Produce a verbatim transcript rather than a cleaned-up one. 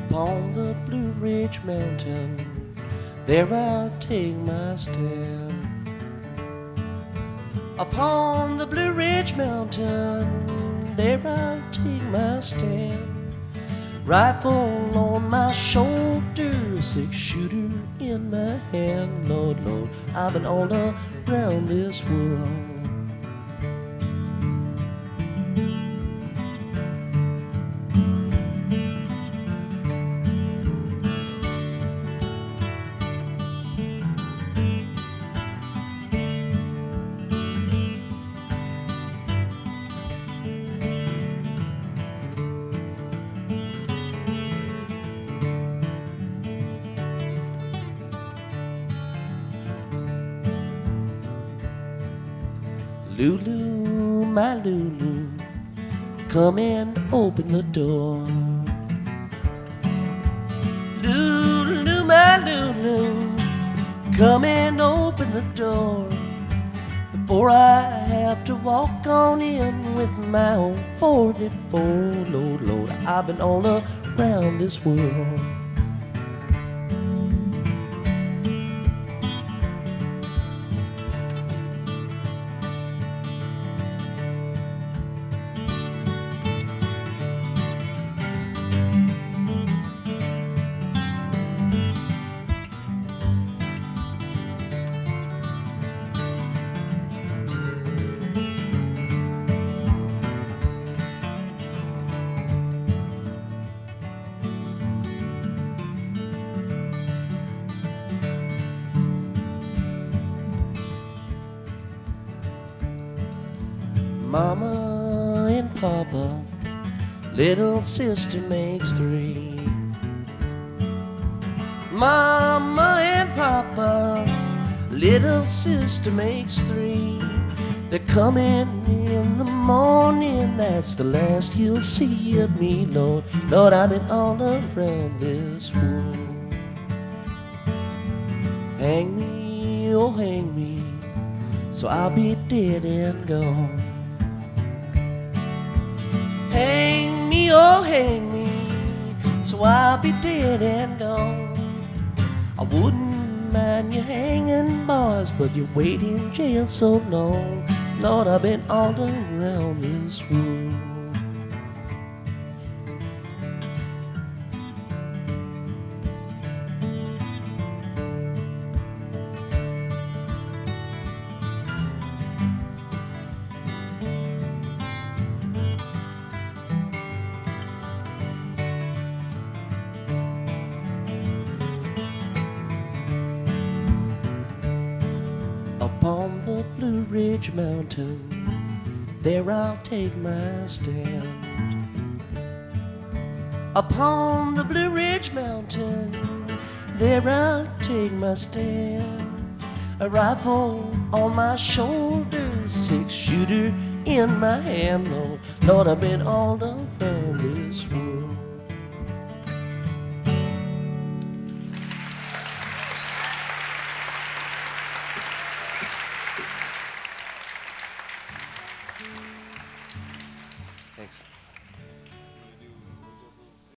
Upon the Blue Ridge Mountain, there I'll take my stand. Upon the Blue Ridge Mountain, there I'll take my stand. Rifle on my shoulder, six shooter in my hand. Lord, Lord, I've been all around this world. Lulu, my Lulu, come and open the door. Lulu, my Lulu, come and open the door. Before I have to walk on in with my own forty-four. Lord, Lord, I've been all around this world. Mama and Papa, little sister makes three. Mama and Papa, little sister makes three. They're coming in the morning, that's the last you'll see of me, Lord. Lord, I've been all around this world. Hang me, oh hang me, so I'll be dead and gone. Hang me, oh hang me, so I'll be dead and gone. I wouldn't mind you hanging, boys, but you wait in jail so long. Lord, I've been all around this world. Upon the Blue Ridge Mountain, there I'll take my stand. Upon the Blue Ridge Mountain, there I'll take my stand. A rifle on my shoulder, six shooter in my hand. Lord, Lord, I've been all around this world. Thanks.